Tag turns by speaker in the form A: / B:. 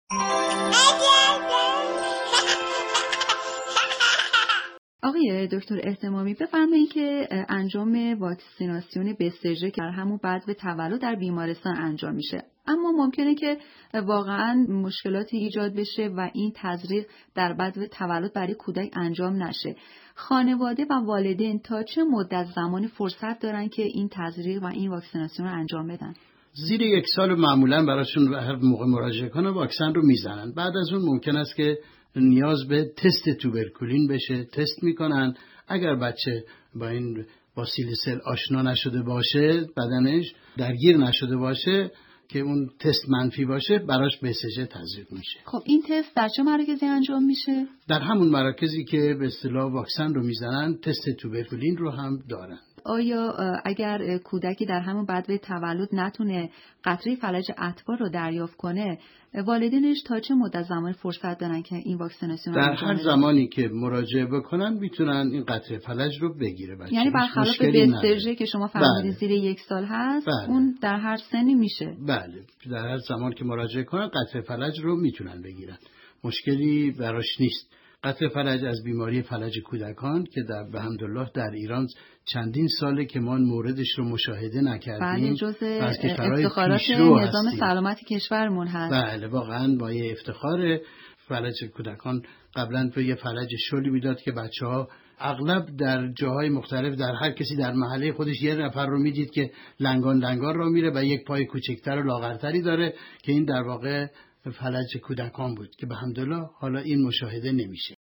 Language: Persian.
A: آقای دکتر اهتمامی، بفرمایید که انجام واکسیناسیون BCG که در همون بعد به تولد در بیمارستان انجام میشه، اما ممکنه که واقعا مشکلاتی ایجاد بشه و این تزریق در بعد به تولد برای کودک انجام نشه. خانواده و والدین تا چه مدت زمانی فرصت دارن که این تزریق و این واکسیناسیون رو انجام بدن؟
B: زیر 1 سال معمولا براشون هر موقع مراجعه کنه واکسن رو میزنن. بعد از اون ممکن است که نیاز به تست توبرکولین بشه، تست میکنن. اگر بچه با این باسیلسل آشنا نشده باشه، بدنش درگیر نشده باشه که اون تست منفی باشه، براش BCG تزریق میشه.
A: خب این تست در چه مراکزی انجام میشه؟
B: در همون مراکزی که به اصطلاح واکسن رو میزنن، تست توبرکولین رو هم دارن.
A: آیا اگر کودکی در همون بعد به تولد نتونه قطره فلج اتبار رو دریافت کنه، والدینش تا چه مدت زمان فرصت دارن که این واکسیناسیون رو انجام بدن؟
B: در هر زمانی که مراجعه بکنن میتونن این قطره فلج رو بگیره بچه.
A: یعنی برخلاف BCG که شما فرمودید زیر 1 سال هست، اون در هر سنی میشه؟
B: بله، در هر زمان که مراجعه کنن قطره فلج رو میتونن بگیرن، مشکلی براش نیست. قطره فلج از بیماری فلج کودکان که به حمدالله در ایران چندین ساله که ما موردش رو مشاهده نکردیم.
A: بله، جزء افتخارات نظام سلامت کشورمون هست.
B: بله، واقعا با یه افتخار. فلج کودکان قبلا به یه فلج شلی میداد که بچه‌ها اغلب در جاهای مختلف، در هر کسی در محله خودش یه نفر رو میدید که لنگان را میره و یک پای کوچکتر و لاغرتری داره که این در واقع فلج کودکان بود که به حمدالله حالا این مشاهده نمیشه.